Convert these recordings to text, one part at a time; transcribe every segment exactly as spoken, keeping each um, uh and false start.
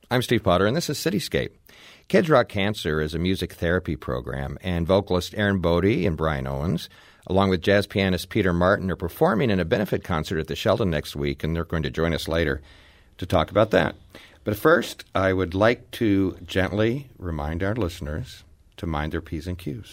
I'm Steve Potter, and this is Cityscape. Kids Rock Cancer is a music therapy program, and vocalist Aaron Bodie and Brian Owens, along with jazz pianist Peter Martin, are performing in a benefit concert at the Sheldon next week, and they're going to join us later to talk about that. But first, I would like to gently remind our listeners to mind their P's and Q's.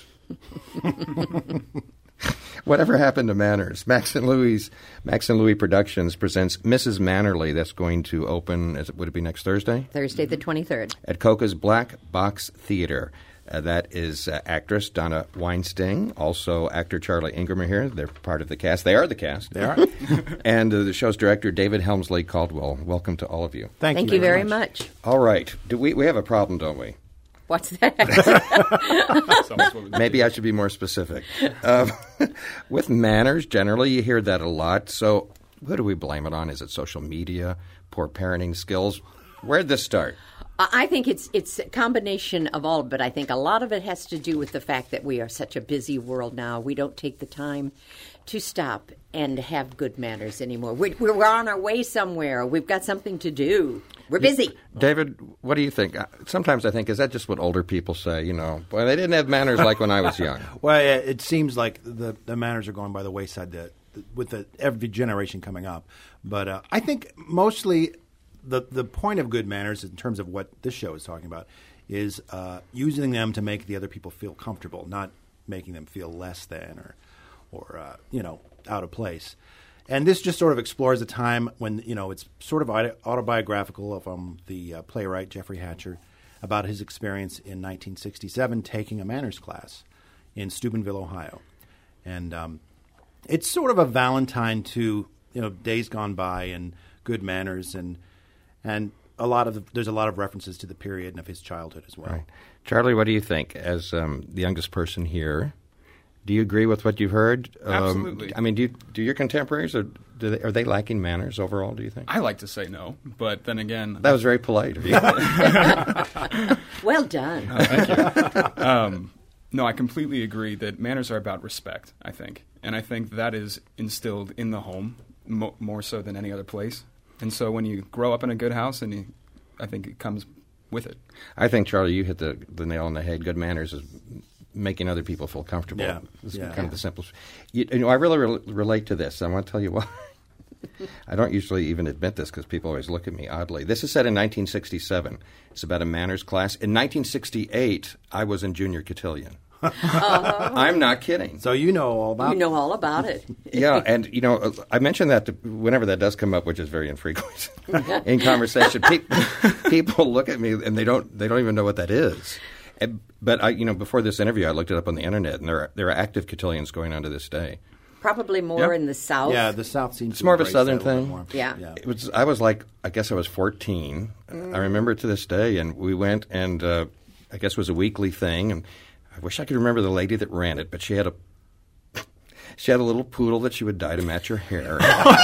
Whatever happened to manners? Max and Louis, Max and Louis Productions presents Missus Mannerly. That's going to open, as it would it be next Thursday? Thursday the twenty-third. At Coca's Black Box Theater. Uh, that is uh, actress Donna Weinstein, also actor Charlie Ingram are here. They're part of the cast. They are the cast. They are. And uh, the show's director, David Helmsley Caldwell. Welcome to all of you. Thank, Thank you, you very very much. much. All right. Do we, we have a problem, don't we? What's that? Maybe I should be more specific. Um, with manners, generally, you hear that a lot. So who do we blame it on? Is it social media, poor parenting skills? Where did this start? I think it's it's a combination of all, but I think a lot of it has to do with the fact that we are such a busy world now. We don't take the time to stop and have good manners anymore. We're, we're on our way somewhere. We've got something to do. We're busy. David, what do you think? Sometimes I think, is that just what older people say? You know, boy, they didn't have manners like when I was young. Well, yeah, it seems like the, the manners are going by the wayside the, the, with the, every generation coming up. But uh, I think mostly the the point of good manners, in terms of what this show is talking about, is uh, using them to make the other people feel comfortable, not making them feel less than or, or uh, you know, out of place. And this just sort of explores a time when, you know, it's sort of autobiographical of um, the uh, playwright Jeffrey Hatcher about his experience in nineteen sixty-seven taking a manners class in Steubenville, Ohio. And um, it's sort of a Valentine to, you know, days gone by and good manners, and and a lot of the, there's a lot of references to the period and of his childhood as well. Right. Charlie, what do you think as um, the youngest person here? Do you agree with what you've heard? Absolutely. Um, I mean, do you, do your contemporaries, or do they, are they lacking manners overall, do you think? I like to say no, but then again... That was very polite of you. Well done. Oh, thank you. Um, no, I completely agree that manners are about respect, I think. And I think that is instilled in the home mo- more so than any other place. And so when you grow up in a good house, and you, I think it comes with it. I think, Charlie, you hit the, the nail on the head. Good manners is making other people feel comfortable. Yeah. It's yeah. kind of the simplest. You, you know, I really re- relate to this. I want to tell you why. I don't usually even admit this because people always look at me oddly. This is set in nineteen sixty-seven. It's about a manners class. In nineteen sixty-eight, I was in junior cotillion. Uh-huh. I'm not kidding. So you know all about You know all about it. Yeah, and, you know, I mention that to, whenever that does come up, which is very infrequent in conversation. People, people look at me and they don't they don't even know what that is. And, but, I, you know, before this interview, I looked it up on the Internet, and there are, there are active cotillions going on to this day. Probably more Yep. in the South. Yeah, the South seems It's to more of a embrace Southern that little bit thing. more. Yeah. yeah. It was. I was like, I guess I was fourteen. Mm. I remember it to this day, and we went, and uh, I guess it was a weekly thing, and I wish I could remember the lady that ran it, but she had a she had a little poodle that she would dye to match her hair.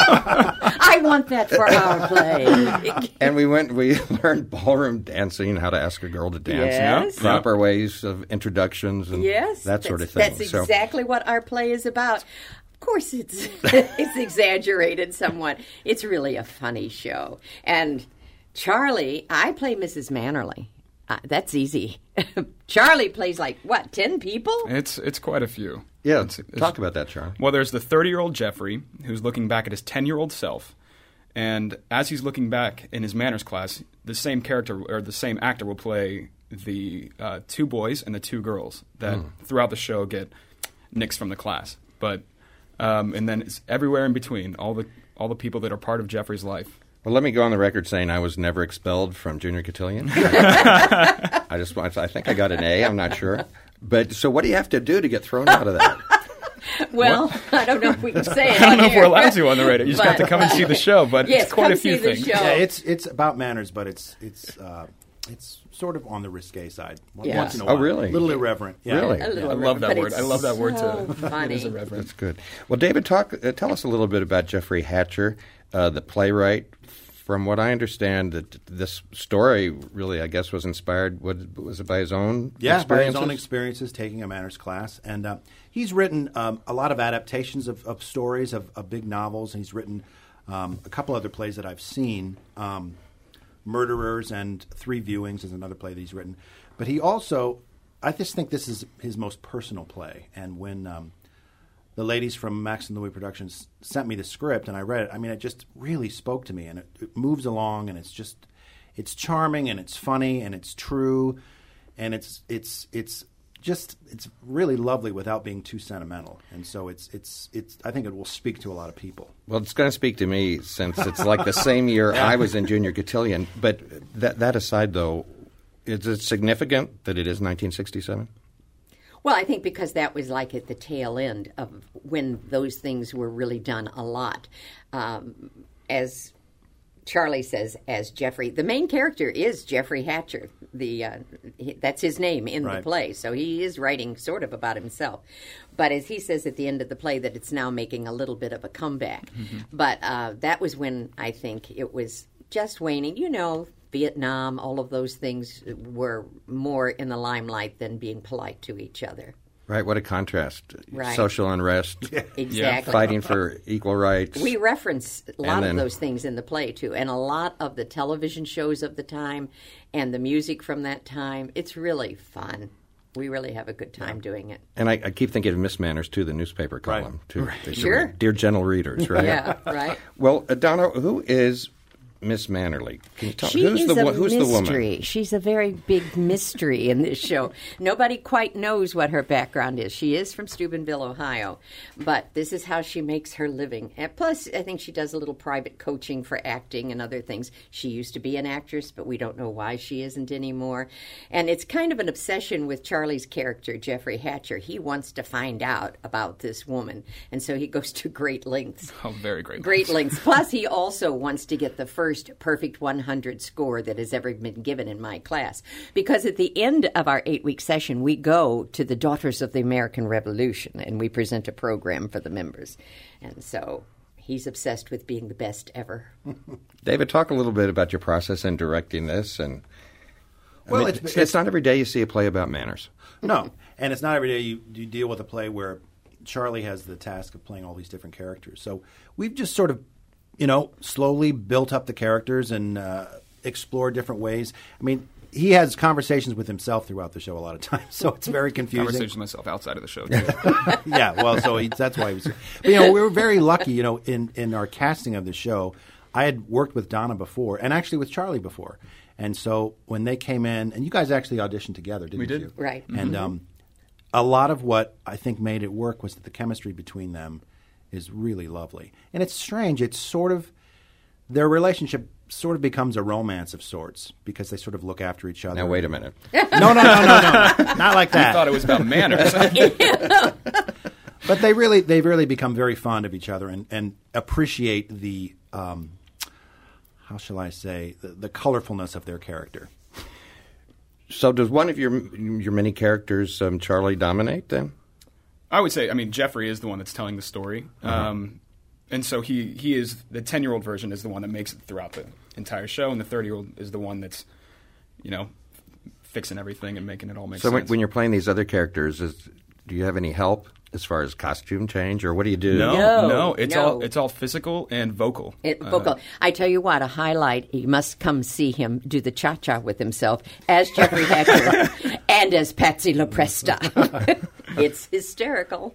I want that for our play. And we went, we learned ballroom dancing, how to ask a girl to dance, Yes. proper ways of introductions, and Yes, that sort of that's- thing. That's So- exactly what our play is about. Of course, it's it's exaggerated somewhat. It's really a funny show. And Charlie, I play Missus Mannerly. Uh, that's easy. Charlie plays like what, ten people? It's it's quite a few. yeah, It's, it's, talk about that, Charlie. Well, there's the thirty-year-old Jeffrey who's looking back at his ten-year-old self. And as he's looking back in his manners class, the same character or the same actor will play the uh, two boys and the two girls that Mm. throughout the show get nixed from the class. But um, and then it's everywhere in between, all the all the people that are part of Jeffrey's life. Well, let me go on the record saying I was never expelled from junior cotillion. I, I just, I think I got an A. I'm not sure. But so, what do you have to do to get thrown out of that? Well, I don't know if we can say it. I don't know if here. we're allowed to on the radio. You just But, have to come and see the show. But yes, it's quite come a few see the things. show. Yeah, it's it's about manners, but it's it's uh, it's sort of on the risque side. Once Yeah. in a Oh, while. really? A little irreverent. Yeah. Really? A little I love that but word. it's I love that word so too. funny. It is irreverent. That's good. Well, David, talk. Uh, tell us a little bit about Jeffrey Hatcher, uh, the playwright. From what I understand, that this story really, I guess, was inspired. What, was it by his own Yeah, by his experiences? own experiences taking a manners class. And uh, he's written um, a lot of adaptations of, of stories, of, of big novels, and he's written um, a couple other plays that I've seen. Um, Murderers and Three Viewings is another play that he's written. But he also, I just think this is his most personal play. And when um, the ladies from Max and Louis Productions sent me the script and I read it, I mean, it just really spoke to me. And it, it moves along, and it's just, it's charming, and it's funny, and it's true, and it's it's it's just it's really lovely without being too sentimental. And so it's it's it's I think it will speak to a lot of people. Well, it's going to speak to me since it's like the same year I was in junior cotillion. But that that aside, though, is it significant that it is nineteen sixty-seven? Well, I think because that was like at the tail end of when those things were really done a lot. Um, as Charlie says, as Jeffrey, the main character is Jeffrey Hatcher. The uh, he, that's his name in Right. the play, so he is writing sort of about himself. But as he says at the end of the play, that it's now making a little bit of a comeback. Mm-hmm. But uh, that was when I think it was just waning. You know, Vietnam, all of those things were more in the limelight than being polite to each other. Right, what a contrast. Right. Social unrest, Exactly. fighting for equal rights. We reference a lot then- of those things in the play, too, and a lot of the television shows of the time and the music from that time. It's really fun. We really have a good time doing it. And I, I keep thinking of Miss Manners, too, the newspaper Right. column. Too. They Sure. write, Dear gentle readers, right? Yeah, right. Well, uh, Donna, who is Miss Mannerly? Can you tell She who's is the a wo- who's the mystery. woman? She's a very big mystery in this show. Nobody quite knows what her background is. She is from Steubenville, Ohio, but this is how she makes her living. And plus, I think she does a little private coaching for acting and other things. She used to be an actress, but we don't know why she isn't anymore. And it's kind of an obsession with Charlie's character, Jeffrey Hatcher. He wants to find out about this woman, and so he goes to great lengths. Oh, very great. Great lengths. Plus, he also wants to get the first perfect one hundred score that has ever been given in my class. Because at the end of our eight-week session, we go to the Daughters of the American Revolution, and we present a program for the members. And so he's obsessed with being the best ever. David, talk a little bit about your process in directing this. And I Well, mean, it's- it's, it's not every day you see a play about manners. No, and it's not every day you, you deal with a play where Charlie has the task of playing all these different characters. So we've just sort of, you know, slowly built up the characters and uh, explored different ways. I mean, he has conversations with himself throughout the show a lot of times, so it's very confusing. Conversations with myself outside of the show, too. Yeah, well, so he, that's why he was. But, you know, we were very lucky. You know, in in our casting of the show, I had worked with Donna before, and actually with Charlie before, and so when they came in, and you guys actually auditioned together, didn't We did. you? Right. And um, a lot of what I think made it work was that the chemistry between them is really lovely, and it's strange. It's sort of their relationship sort of becomes a romance of sorts because they sort of look after each other. Now, wait a minute. No, no, no, no, no, not like that. I thought it was about manners. But they really, they really become very fond of each other and, and appreciate the, um, how shall I say, the, the colorfulness of their character. So does one of your your many characters, um, Charlie, dominate then? I would say, I mean, Jeffrey is the one that's telling the story. Um, and so he, he is, the ten-year-old version is the one that makes it throughout the entire show, and the thirty-year-old is the one that's, you know, fixing everything and making it all make So when, sense. when you're playing these other characters, is, do you have any help as far as costume change, or what do you do? no, No, no, it's no. all it's all physical and vocal. It, Uh, vocal. I tell you what, a highlight, you must come see him do the cha-cha with himself as Jeffrey Hatcher and as Patsy LaPresta. It's hysterical.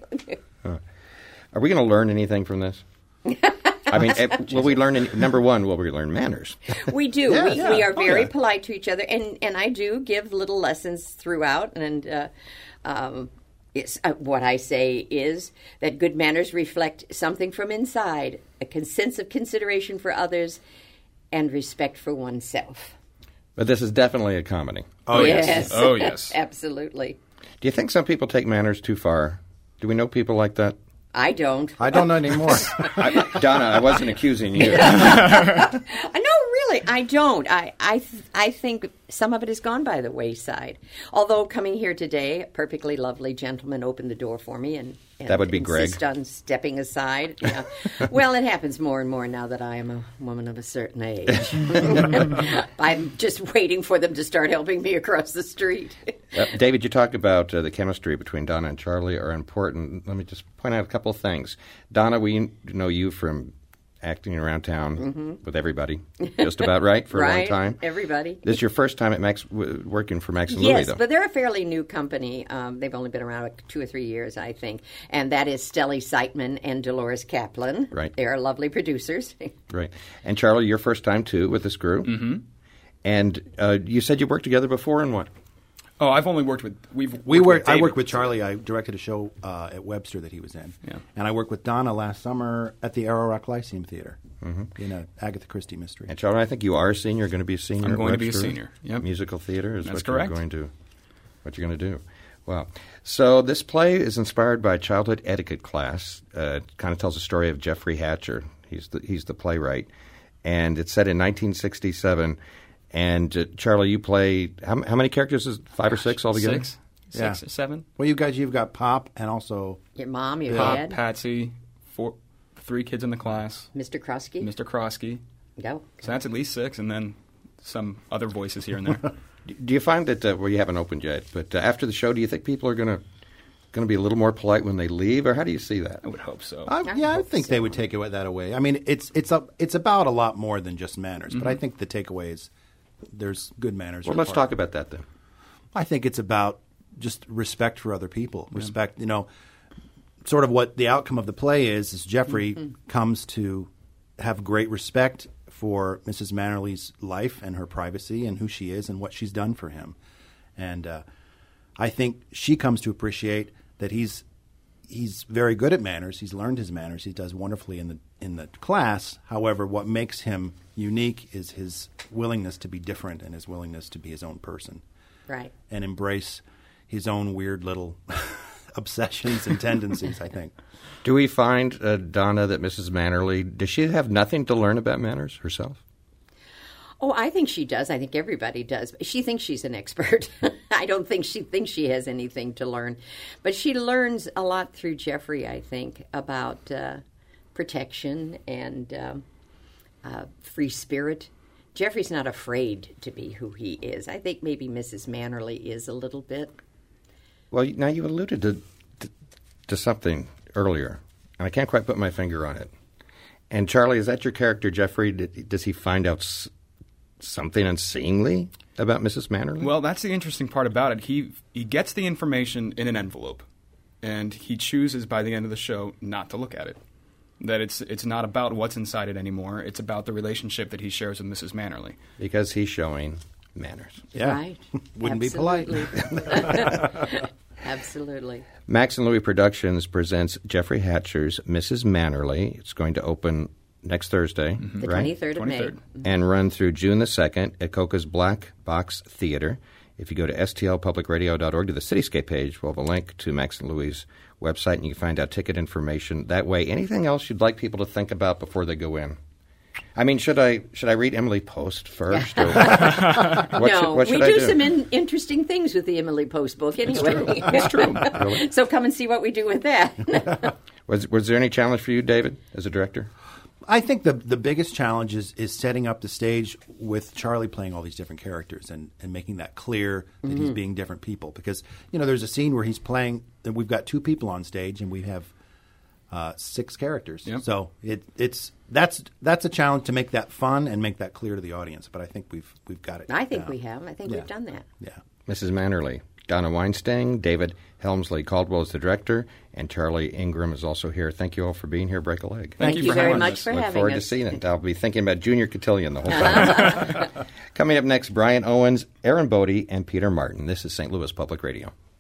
Are we going to learn anything from this? I mean, eh, will we learn, any, number one, will we learn manners? We do. Yeah, we, yeah. we are Oh, very yeah. polite to each other, and, and I do give little lessons throughout. And uh, um, it's, uh, what I say is that good manners reflect something from inside, a con- sense of consideration for others, and respect for oneself. But this is definitely a comedy. Oh, yes. Oh, yes. Absolutely. Do you think some people take manners too far? Do we know people like that? I don't. I don't know anymore. I, Donna, I wasn't accusing you. I no, really, I don't. I I th- I think some of it has gone by the wayside. Although coming here today, a perfectly lovely gentleman opened the door for me and, and That would be Greg. insist on stepping aside. Yeah. Well, it happens more and more now that I am a woman of a certain age. I'm just waiting for them to start helping me across the street. Uh, David, you talked about uh, the chemistry between Donna and Charlie are important. Let me just point out a couple of things. Donna, we know you from acting around town mm-hmm. with everybody, just about right for right, a long time. Everybody. This is your first time at Max w- working for Max and yes, Louis, though. Yes, but they're a fairly new company. Um, they've only been around like two or three years, I think. And that is Stelly Seitman and Dolores Kaplan. Right. They are lovely producers. Right. And Charlie, your first time, too, with this crew. Mm-hmm. And uh, you said you worked together before in what? Oh, I've only worked with we've we worked. worked. With I David. worked with Charlie. I directed a show uh, at Webster that he was in, Yeah. and I worked with Donna last summer at the Arrow Rock Lyceum Theater Mm-hmm. in an Agatha Christie mystery. And Charlie, I think you are a senior. Going to be a senior. I'm at going to be a Webster. senior. Yep. Musical theater is That's what correct. you're going to what you're going to do. Wow. So this play is inspired by a childhood etiquette class. Uh, it kind of tells the story of Jeffrey Hatcher. He's the, he's the playwright, and it's set in nineteen sixty-seven. And uh, Charlie, you play how, how many characters? Is it five or six altogether? Six, Yeah. six, seven. Well, you guys, you've got Pop and also Your mom, your Pop, dad, Patsy, four, three kids in the class. Mister Krosky. Mister Krosky. Go. So that's at least six, and then some other voices here and there. Do you find that uh, well, you haven't opened yet, but uh, after the show, do you think people are going to going to be a little more polite when they leave, or how do you see that? I would hope so. I, I yeah, I hope think so. they would take it that away. I mean, it's it's a, it's about a lot more than just manners, but I Mm-hmm. think the takeaway is there's good manners. Well, are let's part talk of it. about that then. I think it's about just respect for other people. Respect, you know, sort of what the outcome of the play is, is Jeffrey Mm-hmm. comes to have great respect for Missus Mannerly's life and her privacy and who she is and what she's done for him. And uh, I think she comes to appreciate that he's he's very good at manners. He's learned his manners. He does wonderfully in the in the class. However, what makes him unique is his willingness to be different and his willingness to be his own person Right. and embrace his own weird little obsessions and tendencies, I think. Do we find, uh, Donna, that Missus Mannerly, does she have nothing to learn about manners herself? Oh, I think she does. I think everybody does. She thinks she's an expert. I don't think she thinks she has anything to learn. But she learns a lot through Jeffrey, I think, about uh, protection and um, uh, free spirit. Jeffrey's not afraid to be who he is. I think maybe Missus Mannerly is a little bit. Well, now you alluded to, to, to something earlier, and I can't quite put my finger on it. And Charlie, is that your character, Jeffrey? Did, does he find out s- something unseeingly about Missus Mannerly? Well, that's the interesting part about it. He he gets the information in an envelope, and he chooses by the end of the show not to look at it. That it's it's not about what's inside it anymore. It's about the relationship that he shares with Missus Mannerly. Because he's showing manners. Yeah. Right. Wouldn't be polite. Absolutely. Absolutely. Max and Louis Productions presents Jeffrey Hatcher's Missus Mannerly. It's going to open next Thursday, The right? twenty-third of May. twenty-third. And run through June the second at Coca's Black Box Theater. If you go to S T L public radio dot org to the Cityscape page, we'll have a link to Max and Louis' website, and you can find out ticket information that way. Anything else you'd like people to think about before they go in? I mean, should I should I read Emily Post first? Or what no, should, what we should do, I do some in, interesting things with the Emily Post book anyway. That's true. Really? So come and see what we do with that. Was was there any challenge for you, David, as a director? I think the the biggest challenge is, is setting up the stage with Charlie playing all these different characters and, and making that clear that Mm-hmm. he's being different people. Because, you know, there's a scene where he's playing, and we've got two people on stage, and we have uh, six characters. Yep. So it, it's that's that's a challenge to make that fun and make that clear to the audience. But I think we've we've got it. I think down. we have. I think Yeah. we've done that. Yeah. Missus Mannerly, Donna Weinstein, David Helmsley Caldwell is the director, and Charlie Ingram is also here. Thank you all for being here. Break a leg. Thank, Thank you you for very having much us. for Look having forward us. to seeing it. I'll be thinking about Junior Cotillion the whole time. Coming up next, Brian Owens, Aaron Bodie, and Peter Martin. This is Saint Louis Public Radio.